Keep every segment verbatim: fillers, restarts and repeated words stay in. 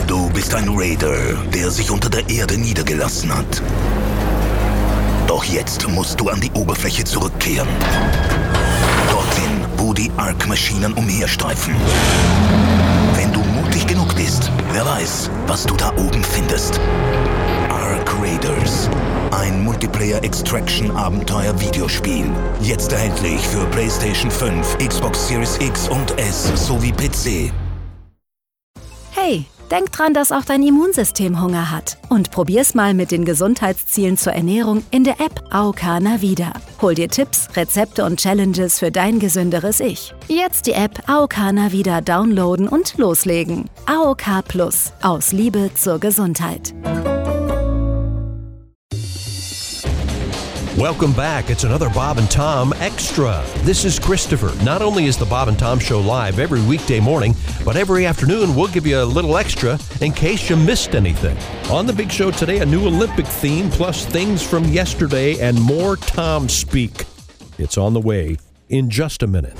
Du bist ein Raider, der sich unter der Erde niedergelassen hat. Doch jetzt musst du an die Oberfläche zurückkehren. Dorthin, wo die Ark-Maschinen umherstreifen. Wenn du mutig genug bist, wer weiß, was du da oben findest. Ark Raiders. Ein Multiplayer-Extraction-Abenteuer-Videospiel. Jetzt erhältlich für PlayStation fünf, Xbox Series X und S sowie P C. Hey, denk dran, dass auch dein Immunsystem Hunger hat. Und probier's mal mit den Gesundheitszielen zur Ernährung in der App A O K Navida. Hol dir Tipps, Rezepte und Challenges für dein gesünderes Ich. Jetzt die App A O K Navida downloaden und loslegen. A O K Plus. Aus Liebe zur Gesundheit. Welcome back. It's another Bob and Tom Extra. This is Christopher. Not only is the Bob and Tom Show live every weekday morning, but every afternoon we'll give you a little extra in case you missed anything. On the big show today, a new Olympic theme, plus things from yesterday and more Tom speak. It's on the way in just a minute.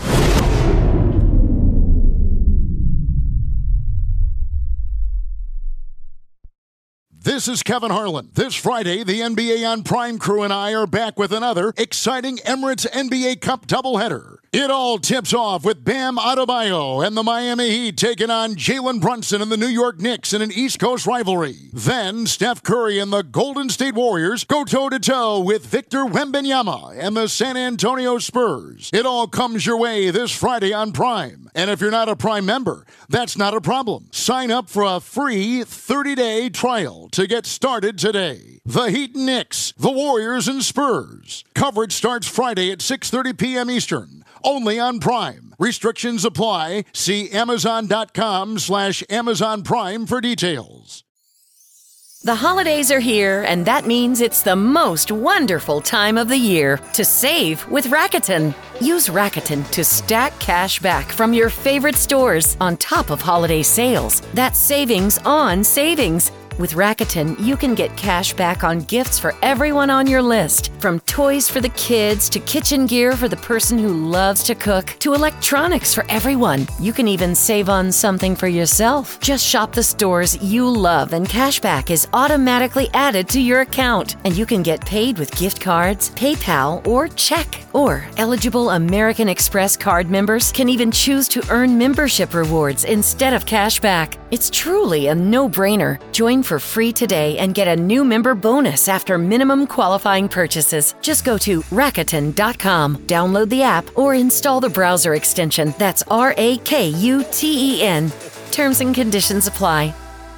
This is Kevin Harlan. This Friday, the N B A on Prime crew and I are back with another exciting Emirates N B A Cup doubleheader. It all tips off with Bam Adebayo and the Miami Heat taking on Jalen Brunson and the New York Knicks in an East Coast rivalry. Then Steph Curry and the Golden State Warriors go toe-to-toe with Victor Wembanyama and the San Antonio Spurs. It all comes your way this Friday on Prime. And if you're not a Prime member, that's not a problem. Sign up for a free thirty-day trial to get started today. The Heat and Knicks, the Warriors and Spurs. Coverage starts Friday at six thirty p.m. Eastern. Only on Prime. Restrictions apply. See Amazon.com slash Amazon Prime for details. The holidays are here, and that means it's the most wonderful time of the year to save with Rakuten. Use Rakuten to stack cash back from your favorite stores on top of holiday sales. That's savings on savings. With Rakuten, you can get cash back on gifts for everyone on your list. From toys for the kids, to kitchen gear for the person who loves to cook, to electronics for everyone. You can even save on something for yourself. Just shop the stores you love and cash back is automatically added to your account. And you can get paid with gift cards, PayPal, or check. Or eligible American Express card members can even choose to earn membership rewards instead of cash back. It's truly a no-brainer. Join for free today and get a new member bonus after minimum qualifying purchases. Just go to Rakuten dot com, download the app, or install the browser extension. That's R A K U T E N. Terms and conditions apply.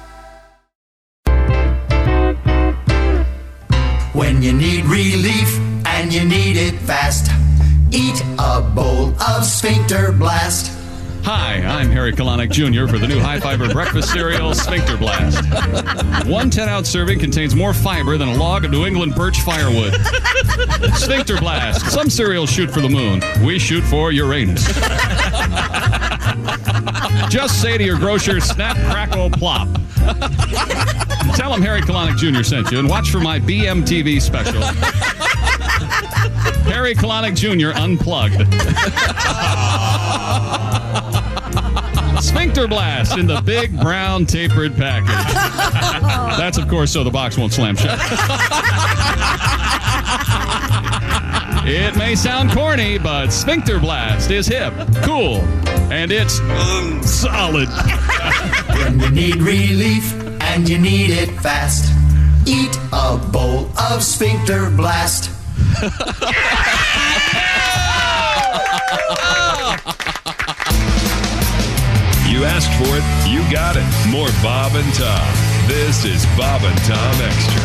When you need relief and you need it fast, eat a bowl of Sphincter Blast. Hi, I'm Harry Kalanick Junior for the new high-fiber breakfast cereal, Sphincter Blast. One ten-ounce serving contains more fiber than a log of New England birch firewood. Sphincter Blast. Some cereals shoot for the moon. We shoot for Uranus. Just say to your grocer, snap, crackle, plop. Tell him Harry Kalanick Junior sent you, and watch for my B M T V special. Harry Kalanick Junior Unplugged. Sphincter Blast in the big brown tapered package. That's, of course, so the box won't slam shut. It may sound corny, but Sphincter Blast is hip, cool, and it's um, solid. When you need relief and you need it fast, eat a bowl of Sphincter Blast. You asked for it, you got it. More Bob and Tom. This is Bob and Tom Extra.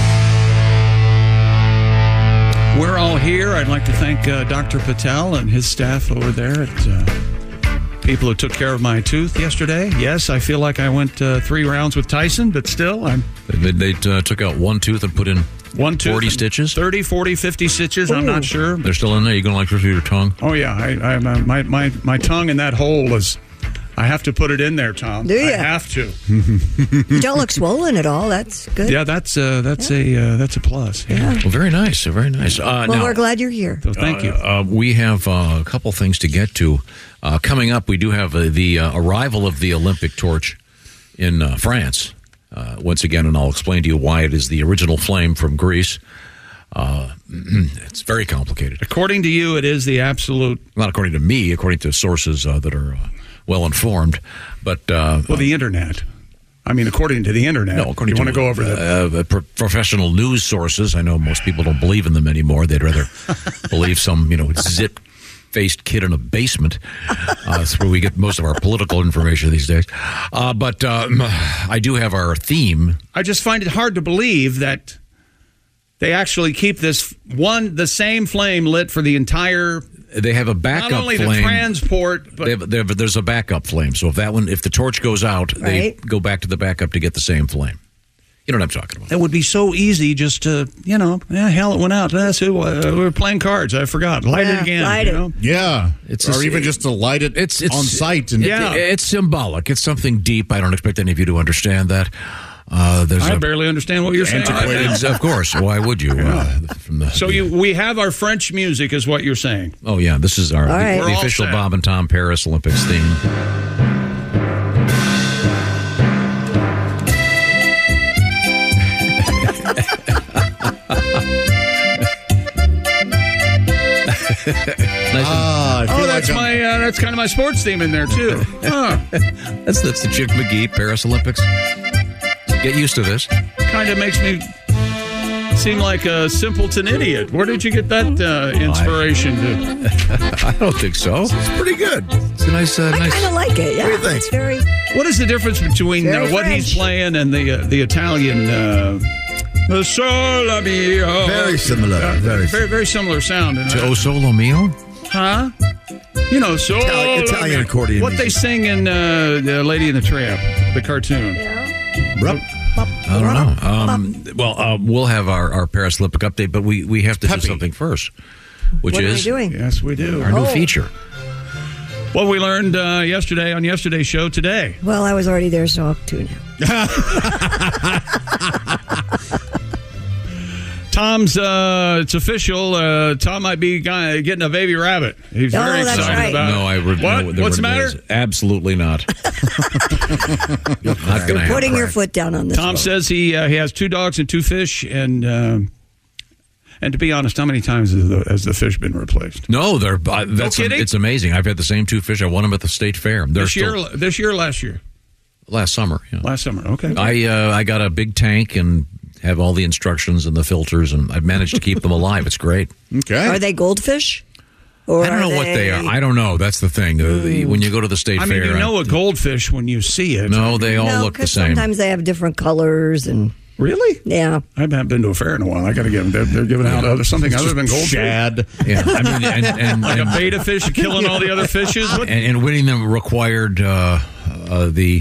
We're all here. I'd like to thank uh, Doctor Patel and his staff over there at uh, people who took care of my tooth yesterday. Yes, I feel like I went uh, three rounds with Tyson, but still, I'm... They, they uh, took out one tooth and put in one tooth forty stitches? thirty, forty, fifty stitches, Ooh. I'm not sure. They're still in there? You going to like through your tongue? Oh, yeah. I, I, my, my, my tongue in that hole is... I have to put it in there, Tom. Do you? I have to. You don't look swollen at all. That's good. Yeah, that's uh, that's yeah. a uh, that's a plus. Yeah. yeah. Well, very nice. Very nice. Uh, well, now, we're glad you're here. So thank you. Uh, uh, we have uh, a couple things to get to. Uh, coming up, we do have uh, the uh, arrival of the Olympic torch in uh, France. Uh, once again, and I'll explain to you why it is the original flame from Greece. Uh, it's very complicated. According to you, it is the absolute... Not according to me, according to sources uh, that are uh, well-informed. But uh, Well, the Internet. I mean, according to the Internet. No, according you to want to go over the... uh, pro- professionral news sources. I know most people don't believe in them anymore. They'd rather believe some, you know, zit faced kid in a basement. Uh, that's where we get most of our political information these days. Uh, but um, I do have our theme. I just find it hard to believe that they actually keep this one, the same flame lit for the entire... They have a backup Not only flame. the transport, but... They have, they have, there's a backup flame. So if that one, if the torch goes out, Right. they go back to the backup to get the same flame. You know what I'm talking about. That would be so easy just to, you know, yeah, hell, it went out. That's it. Uh, we were playing cards. I forgot. Light Yeah, it again. light you it. know? Yeah, It's or a- even just to light it It's, it's on site. And Yeah. It- it's symbolic. It's something deep. I don't expect any of you to understand that. Uh, there's I a, barely understand what you're saying. It's- of course. Why would you? Uh, from the, So you, we have our French music, is what you're saying. Oh yeah, this is our All right. the, We're the all official set. Bob and Tom Paris Olympics theme. Nice Ah, I feel Oh, like that's I'm- my uh, that's kind of my sports theme in there too. Huh. That's that's the Chick McGee Paris Olympics. Get used to this. Kind of makes me seem like a simpleton idiot. Where did you get that uh, inspiration? To? I don't think so. It's pretty good. It's a nice, uh, I nice. kind of like it. Yeah, What do you think? it's very. What is the difference between Very uh, what he's French. playing and the uh, the Italian? Uh, the Sole Mio. Very similar, Uh, very very very similar sound. And, To uh, O Solo Mio? huh? You know, Sole Italian- Italian Mio. accordion What they music. sing in uh, the Lady and the Tramp, the cartoon. Rup. I don't know. Um, well, uh, we'll have our, our Paris Olympic update, but we, we have to Peppy. do something first, which What are we is doing? Yes, we do. our new Oh. feature. What we learned uh, yesterday on yesterday's show today. Well, I was already there, so I'll tune out. Tom's, uh, it's official. Uh, Tom might be guy, getting a baby rabbit. He's Oh, very that's excited right. about No, it. I would. What? No, there What's the were- matter? there's Absolutely not. not going to You're happen. putting your foot down on this. Tom one. says he uh, he has two dogs and two fish, and uh, and to be honest, how many times has the, has the fish been replaced? No, they're. Uh, that's kidding? it's amazing. I've had the same two fish. I won them at the state fair. They're This still, year, this year, or last year, last summer. Yeah. last summer. Okay. I uh, I got a big tank and have all the instructions and the filters, and I've managed to keep them alive. It's great. Okay. Are they goldfish? Or I don't know are what they are. I don't know. That's the thing. Uh, the- when you go to the state I fair, mean, you know a goldfish when you see it. no, they all no, look the 'cause same. sometimes they have different colors and Really? yeah. I haven't been to a fair in a while. I got to get them. They're, they're giving out other, something other than goldfish. Shad. Yeah, I mean, and and, Like a and, beta fish killing all the other fishes. What? and, and winning them required uh, uh, the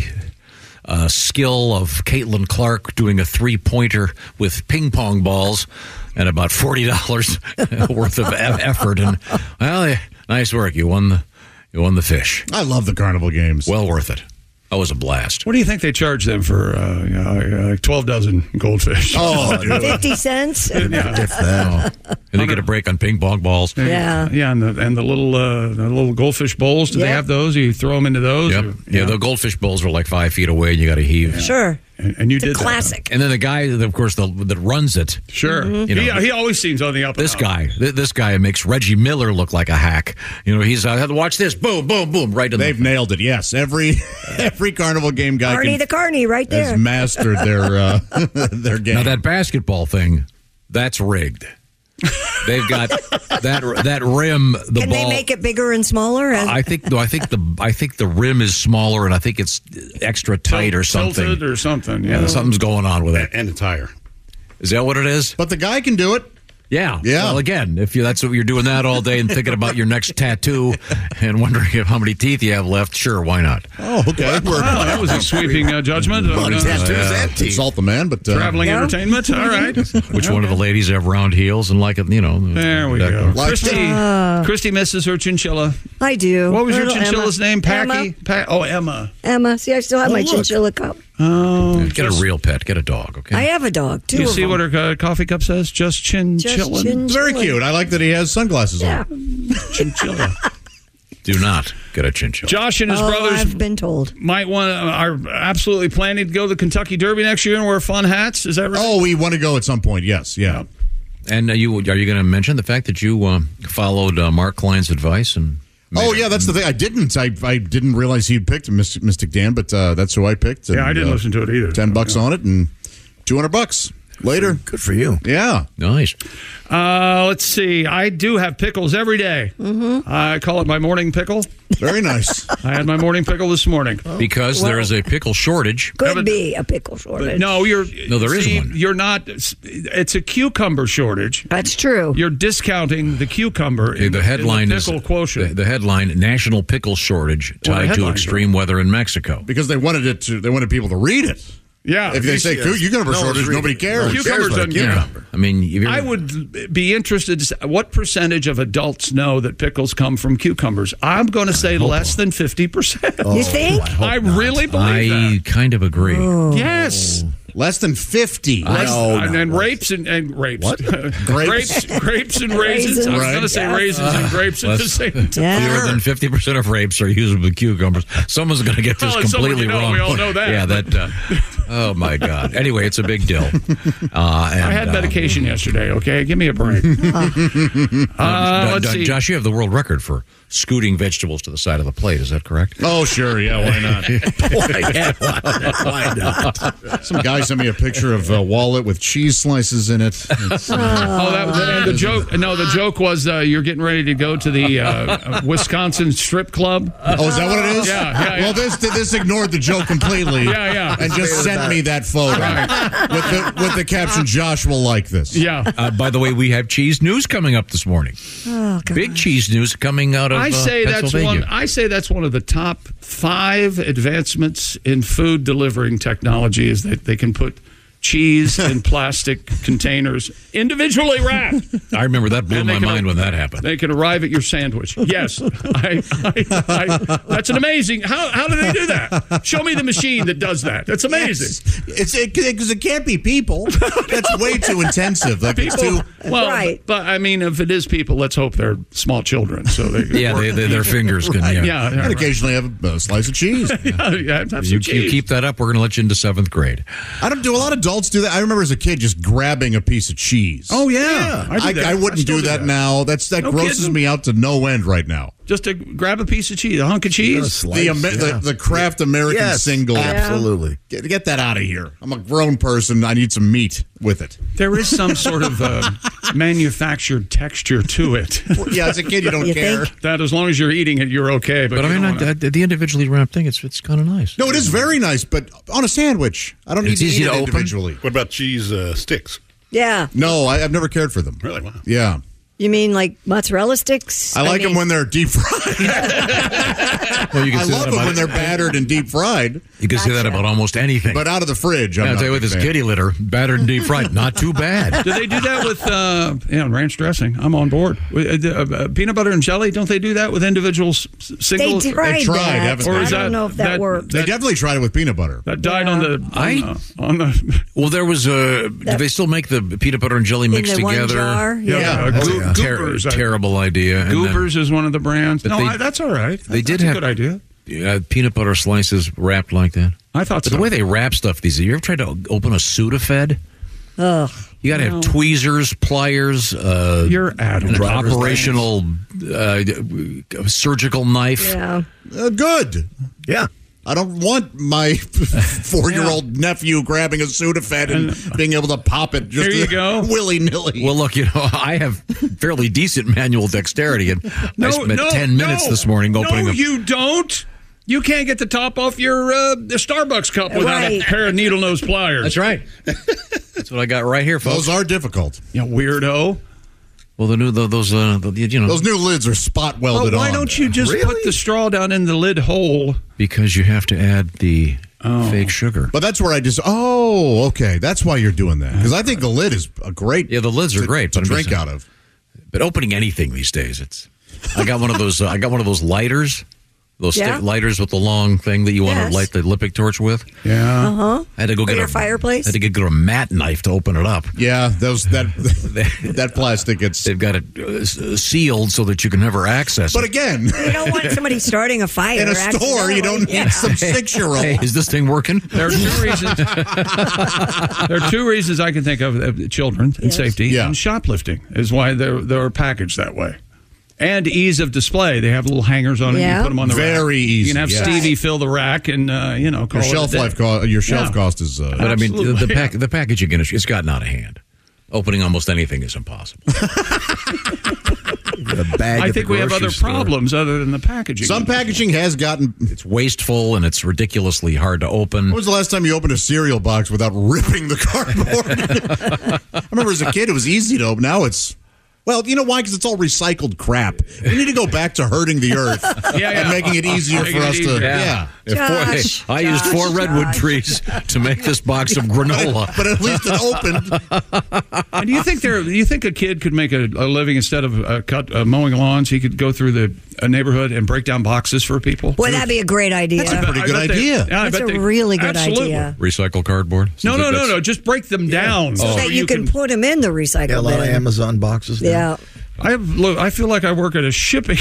uh, skill of Caitlin Clark doing a three pointer with ping pong balls and about forty dollars worth of e- effort. And well, yeah, nice work. You won the you won the fish. I love the carnival games. Well worth it. That was a blast. What do you think they charge them for uh, you know, uh, twelve dozen goldfish? Oh, fifty cents? if that. And they get a break on ping pong balls. Yeah. Yeah, and the, and the little uh, the little goldfish bowls. Do they Yeah. have those? You throw them into those? Yep. Or- Yeah, the goldfish bowls are like five feet away, and you got to heave. Sure. And, and you It's a did that. classic. And then the guy, that, of course, the, that runs it. Sure. You know, he, he always seems on the up and This up. guy, th- this guy makes Reggie Miller look like a hack. You know, he's uh, watch this, boom, boom, boom, right in They've the. nailed it. Yes, every every carnival game guy Arnie can, the Carney right has there. mastered their uh, their game. Now that basketball thing, that's rigged. They've got that that rim. The Can ball. they make it bigger and smaller? As- I think. No, I think the I think the rim is smaller, and I think it's extra tight or something. Tilted or something. Yeah, Yeah. something's going on with it. and a tire. Is that what it is? But the guy can do it. Yeah. Yeah. Well, again, if you that's what you're doing that all day and thinking about your next tattoo and wondering if how many teeth you have left, sure, why not? Oh, okay. We're Wow, that was a sweeping uh, judgment. of, uh, yeah. Consult the man, but uh, traveling Yeah. entertainment. All right. Which one of the ladies have round heels and like it, you know? There we that- go. Like- Christy, Uh. Christy misses her chinchilla. I do. What was your Little chinchilla's Emma. name? Packy? Emma. Pa- oh, Emma. Emma. See, I still have Oh, my look. chinchilla cup. Oh, Get a real pet. Get a dog, okay? I have a dog, two you of see them. what her uh, coffee cup says? Just chinchilla. Just chinchilla. very cute. I like that he has sunglasses Yeah. on. Chinchilla. Do not get a chinchilla. Josh and his oh, brothers I've been told. might want are absolutely planning to go to the Kentucky Derby next year and wear fun hats. Is that right? Oh, we want to go at some point. Yes, yeah. And uh, you are you going to mention the fact that you uh, followed uh, Mark Klein's advice and? Oh yeah, that's the thing. I didn't. I I didn't realize he'd picked Mystic, Mystic Dan, but uh, that's who I picked. And, yeah, I didn't uh, listen to it either. Ten bucks on it and two hundred bucks later. Good for you. Yeah, nice. Uh, let's see. I do have pickles every day. Mm-hmm. I call it my morning pickle. Very nice. I had my morning pickle this morning because well, there is a pickle shortage. Could no, but, be a pickle shortage. No, you're no, there see, is one. You're not. It's a cucumber shortage. That's true. You're discounting the cucumber. Okay, in, the headline in the is pickle quotient. The, the headline: National pickle shortage tied well, to extreme is. weather in Mexico. Because they wanted it to. They wanted people to read it. Yeah, if they say yes. cucumber no shortage, nobody cares. No, cucumbers cares yeah. cucumber. I mean, if you're, I would be interested to say, what percentage of adults know that pickles come from cucumbers? I'm going to say less than fifty percent. You think? I, I really believe I that. kind of agree. Oh. Yes. Less than fifty. Less, No, and no. then rapes and, and rapes. What? grapes, grapes and raisins. Raisins. I was Right. going to say Yeah. raisins and grapes at the Less- same time. Yeah. Fewer than fifty percent of rapes are used with cucumbers. Someone's going to get this Well, it's someone completely you know, wrong. we all know that. Yeah, that. Uh, oh my God. Anyway, it's a big deal. Uh, and, I had uh, medication yesterday, okay? Give me a break. uh, uh, let's uh, see. Josh, you have the world record for scooting vegetables to the side of the plate. Is that correct? Oh sure, yeah. Why not? Why not? Some guy sent me a picture of a wallet with cheese slices in it. It's, uh, Oh, that was and the joke. No, the joke was uh, you're getting ready to go to the uh, Wisconsin strip club. oh, is that what it is? Yeah, yeah, yeah. Well, this this ignored the joke completely. Yeah, yeah. And just sent me that photo with the with the caption, "Josh will like this." Yeah. Uh, by the way, we have cheese news coming up this morning. Oh, God. Big cheese news coming out of I say uh, that's Pennsylvania. one. I say that's one of the top five advancements in food delivering technology is that they can put cheese in plastic containers individually wrapped. I remember that blew And they my can- mind when that happened. They can arrive at your sandwich. Yes, I, I, I, that's an amazing. How how do they do that? Show me the machine that does that. That's amazing. It's because it, it can't be people. That's way too intensive. Like it's People, too. well, Right. but I mean, if it is people, let's hope they're small children. So they Yeah, they, they, their fingers can. Right. Yeah. yeah, yeah, And occasionally have a, a slice of cheese. yeah, yeah, have some You, you cheese. keep that up, we're going to let you into seventh grade. I don't do a lot of adults do that. I remember as a kid just grabbing a piece of cheese. Oh yeah, I, do that. I wouldn't still do that, now. That's that No grosses kidding. me out to no end right now. Just to grab a piece of cheese, a hunk of cheese. The, Amer- the the Kraft American Yes, single. absolutely. Get, get that out of here. I'm a grown person. I need some meat with it. There is some sort of uh, manufactured texture to it. Yeah, as a kid, you don't You care. think? That as long as you're eating it, you're okay. But, But I you mean, don't I, wanna- I, the individually wrapped thing, it's it's kind of nice. No, it is very nice, but on a sandwich. I don't need It's to easy eat to it open. individually. What about cheese uh, sticks? Yeah. No, I, I've never cared for them. Really? Wow. Yeah. You mean like mozzarella sticks? I like mean, them when they're deep fried. Well, you can I say love that them about, when they're battered and deep fried, You can say that Gotcha. about almost anything. but out of the fridge. I'm I'll not tell you a what, big this fan. kitty litter, battered and deep fried, not too bad. Do they do that with uh, yeah, ranch dressing? I'm on board. With, uh, uh, peanut butter and jelly, don't they do that with individual s- They singles? tried, tried, that. haven't Or they? I is don't that- know if that, that- worked. They definitely tried it with peanut butter. That died Yeah. on the on, I- the, on the Well, there was a. Do they still make the peanut butter and jelly mixed the one together? jar? yeah, Yeah. uh, Oh, Goo- yeah. Ter- Goobers. I- terrible idea. And then- Goobers is one of the brands. But No, they- I, that's all right. They That's did a have- good idea. uh, peanut butter slices wrapped like that. I thought But so. the way they wrap stuff these days, you ever tried to open a Sudafed? Ugh. You got to No. have tweezers, pliers, uh, You're out of an driver's operational uh, surgical knife. Yeah. Uh, good. Yeah. I don't want my four-year-old nephew grabbing a Sudafed and being able to pop it just There you go. willy-nilly. Well, look, you know, I have fairly decent manual dexterity, and I spent ten minutes no, this morning opening No, up. you don't. You can't get the top off your uh, the Starbucks cup without Right. a pair of needle nose pliers. That's right. That's what I got right here, folks. Those are difficult. You weirdo. Well, the new the, those uh, the, you know Those new lids are spot Well, welded why on. don't you just put the straw down in the lid hole? because you have to add the fake sugar. But that's where I just. Oh, okay. That's why you're doing that. Because I think the lid is a great. Yeah, the lids are to, great to but I'm drink just- out of. But opening anything these days, it's. I got one of those. Uh, I got one of those lighters. Those Yeah. stick lighters with the long thing that you want Yes. to light the Lipic torch with. Yeah. Uh-huh. I had to go For get your a fireplace? I had to get a mat knife to open it up. Yeah, those that that plastic. It's They've got it uh, s- sealed so that you can never access but it. again, You don't want somebody starting a fire. in a store, you don't need some six-year-old. Hey, is this thing working? There are two reasons. There are two reasons I can think of: uh, children and Yes. safety, Yeah. and shoplifting is why they're they're packaged that way. And ease of display. They have little hangers on it. Yeah. You put them on the rack. Very easy, You can have yes. Stevie fill the rack and uh, you know call Your it a shelf day. life, co- your shelf Yeah. cost is. Uh, But I mean, the, the, Absolutely, pack, yeah. the packaging industry, it's gotten out of hand. Opening almost anything is impossible. The bag I at think the we have grocery other store. problems other than the packaging. some packaging has gotten. It's wasteful and it's ridiculously hard to open. When was the last time you opened a cereal box without ripping the cardboard? I remember as a kid, it was easy to open. Now it's. Well, you know why? Because it's all recycled crap. We need to go back to hurting the earth Yeah, yeah. and making it easier Making for it us easier. to. Yeah. If four- Josh, I used Josh, four redwood Josh. trees to make this box of granola. But at least it opened. And do you think there? Do you think a kid could make a, a living instead of uh, cut uh, mowing lawns? He could go through the a neighborhood and break down boxes for people. Boy, that'd be a great idea. That's a pretty I good bet they- idea. yeah, I That's bet a they- really good absolutely. idea. Recycle cardboard? No, no, no, That's- no. Just break them down So that you, can, put them in the recycle Yeah, a lot of bin. Amazon boxes. now. Yeah. I have, look, I feel like I work at a shipping.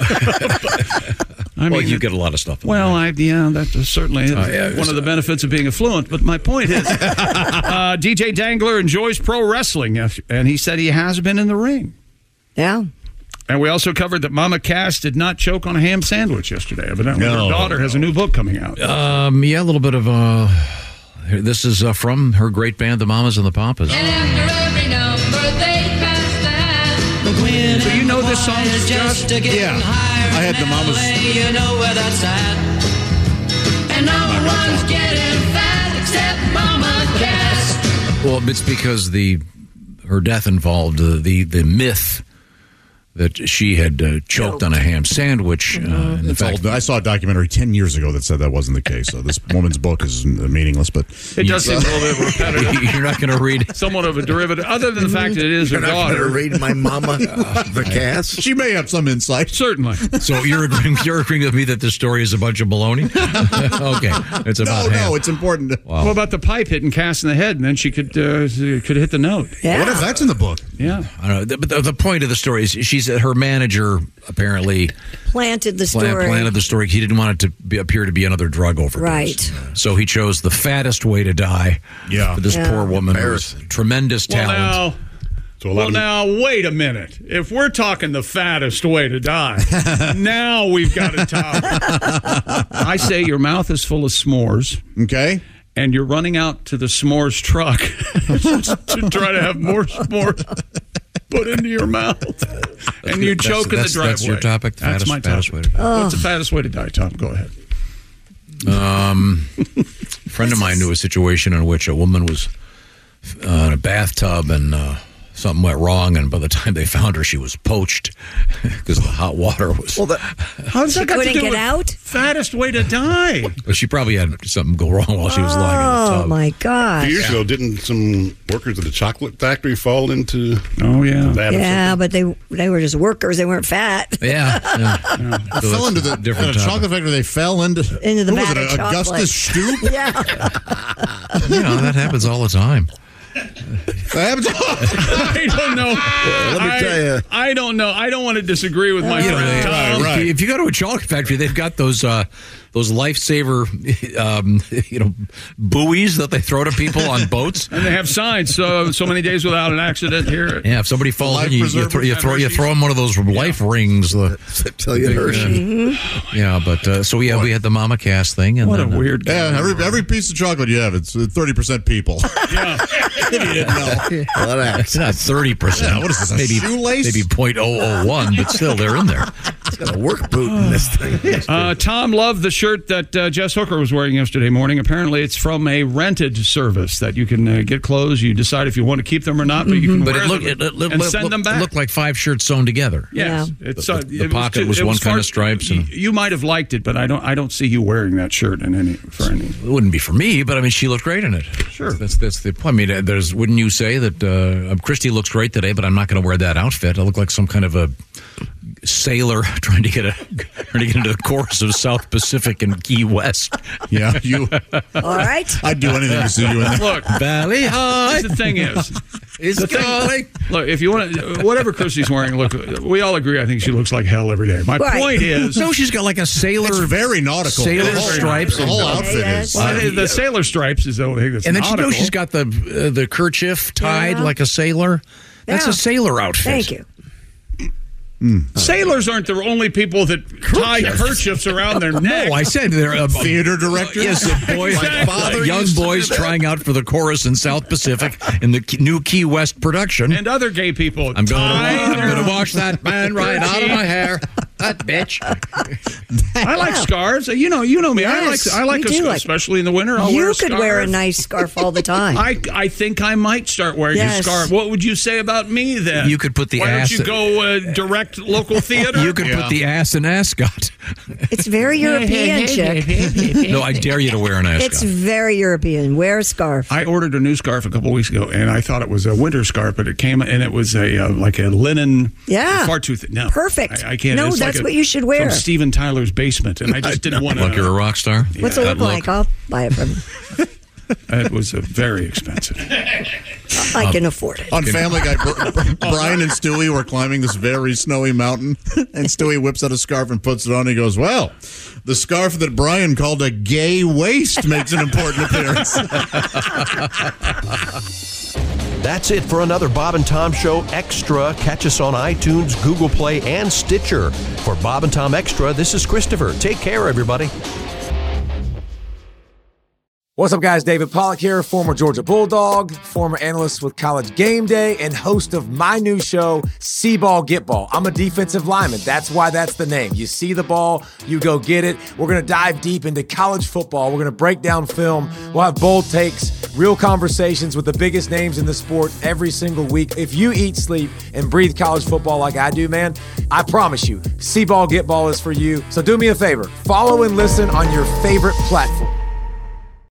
I well, mean, you get a lot of stuff. in Well, I yeah, that certainly is Oh, yeah, it one was, of the benefits of being affluent. But my point is, uh, D J Dangler enjoys pro wrestling, and he said he has been in the ring. Yeah. And we also covered that Mama Cass did not choke on a ham sandwich yesterday. Evidently, No, her daughter has a new book coming out. Um, yeah, a little bit of uh, here- this is uh, from her great band, the Mamas and the Papas. And after every number they pass that. So you know this song, just to get Yeah. I had the Mamas. You know where that's at. And no one's getting fat except Mama Cass. Well, it's because the her death involved uh, the the myth that she had uh, choked on a ham sandwich. Uh, and the It's fact old. I saw a documentary ten years ago that said that wasn't the case. So this woman's book is meaningless. But It does seem a little bit repetitive. you're not going to read Somewhat of a derivative, other than the fact that it is her You're not daughter. going to read my mama, the Cass. she may have some insight. Certainly. So you're agreeing, you're agreeing with me that this story is a bunch of baloney? Okay, it's No, about ham. no, it's important. To, What about the pipe hitting Cass in the head, and then she could uh, could hit the note? Yeah. What if that's in the book? Yeah. I don't know. But the, the point of the story is she's her manager apparently Planted the plan- story. planted the story. He didn't want it to be, appear to be another drug overdose. Right. So he chose the fattest way to die. Yeah. For this Yeah. poor woman with tremendous Well, talent. now, So a lot well, of now, wait a minute. If we're talking the fattest way to die, now we've got a topic. I say your mouth is full of s'mores, Okay. and you're running out to the s'mores truck to try to have more s'mores put into your mouth, and you That's- choke in the that's- driveway. that's your topic? The That's fattest- my fattest topic. way to die. What's the fattest way to die, Tom? Go ahead. Um, a friend of mine knew a situation in which a woman was uh, in a bathtub and uh, something went wrong, and by the time they found her, she was poached because the hot water was. Well, that, How does She that got to couldn't do get with out? fattest way to die? But she probably had something go wrong while she was lying in the Oh, tub. my a gosh. few years ago, didn't some workers at the chocolate factory fall into Oh yeah. that? or Yeah, something? but they they were just workers. They weren't fat. Yeah, yeah. I So fell that's into a the different at a topic. chocolate factory. They fell into Into the who was vat it? of chocolate. Augustus Stoop. Yeah. You know, that happens all the time. That happens. I don't know. let me I, tell you. I don't know. I don't want to disagree with my You know, friend they- Tom. right. If you go to a chocolate factory, they've got those uh, those lifesaver, um, you know, buoys that they throw to people on boats. And they have signs. So so many days without an accident here. Yeah, if somebody falls Life in, you, you, preservers throw, you and throw you Hershey's. throw them one of those life rings. The, tell you, Hershey. yeah, but uh, so yeah, we had the Mama Cass thing, and What a then, uh, weird guy. Yeah, every every piece of chocolate you have, it's thirty percent people. Yeah. If you didn't know. Well, that- It's not thirty percent. Yeah, what is this, a maybe shoelace? maybe point oh oh one, but still they're in there. It's got a work boot in this thing. Uh, Tom loved the shirt that uh, Jess Hooker was wearing yesterday morning. Apparently, it's from a rented service that you can uh, get clothes. You decide if you want to keep them or not, but you can But wear it looked them it, it, and look- send them look- back. looked like five shirts sewn together. Yes, Yeah. it's The- uh, the it pocket too- was it one kind far- of stripes and- You, you might have liked it, but I don't. I don't see you wearing that shirt in any for any. It wouldn't be for me, but I mean, she looked great in it. Sure. that's that's the point. I mean, uh, there's wouldn't you say that uh, Christy looks great today, but I'm not going to wear that outfit. I look like some kind of a sailor trying to get a trying to get into the chorus of South Pacific and Key West. Yeah, you. All right. I'd do anything to see you in there. Look, Valley High. the thing is, It's the thing, look, if you want to, whatever Christy's wearing, look, we all agree. I think she looks like hell every day. My Right. point is, No, she's got like a sailor. It's very nautical. Sailor The whole- stripes. The whole and- outfit Yes. is. well, the, the sailor stripes is the only thing that's And then she nautical. knows she's got the uh, the kerchief tied Yeah. like a sailor. That's Yeah. a sailor outfit. Thank you. Sailors aren't the only people that tie kerchiefs around their neck. No, I said they're a Theater director. Yes, a boy, Exactly. father, young boys trying out for the chorus in South Pacific in the Key- new Key West production. and other gay people. I'm going tie to their- wash that man right out of my hair. That bitch. I like scarves. You know, you know me. Yes, I like I like we a do scarf, like- especially in the winter. I'll you wear a could scarf. wear a nice scarf all the time. I, I think I might start wearing Yes. a scarf. What would you say about me then? You could put the Why ass- don't you go uh, direct local theater? You could put the ass in ascot. It's very European, chick. No, I dare you to wear an ascot. It's very European. Wear a scarf. I ordered a new scarf a couple weeks ago, and I thought it was a winter scarf, but it came and it was a uh, like a linen. Yeah. Far too thick. No, Perfect. I, I can't. No, it's that's like a- what you should wear. From Steven Tyler's basement, and I just didn't want to. Like you're a rock star? What's it That look like? I'll buy it from you. It was uh, very expensive. I can afford it. On Family Guy, Br- Br- Brian and Stewie were climbing this very snowy mountain, and Stewie whips out a scarf and puts it on. He goes, "Well, the scarf that Brian called a gay waist makes an important appearance." That's it for another Bob and Tom Show Extra. Catch us on iTunes, Google Play, and Stitcher. For Bob and Tom Extra, this is Christopher. Take care, everybody. What's up, guys? David Pollack here, former Georgia Bulldog, former analyst with College Game Day, and host of my new show, See Ball, Get Ball. I'm a defensive lineman. That's why that's the name. You see the ball, you go get it. We're going to dive deep into college football. We're going to break down film. We'll have bold takes, real conversations with the biggest names in the sport every single week. If you eat, sleep, and breathe college football like I do, man, I promise you, See Ball, Get Ball is for you. So do me a favor, follow and listen on your favorite platform.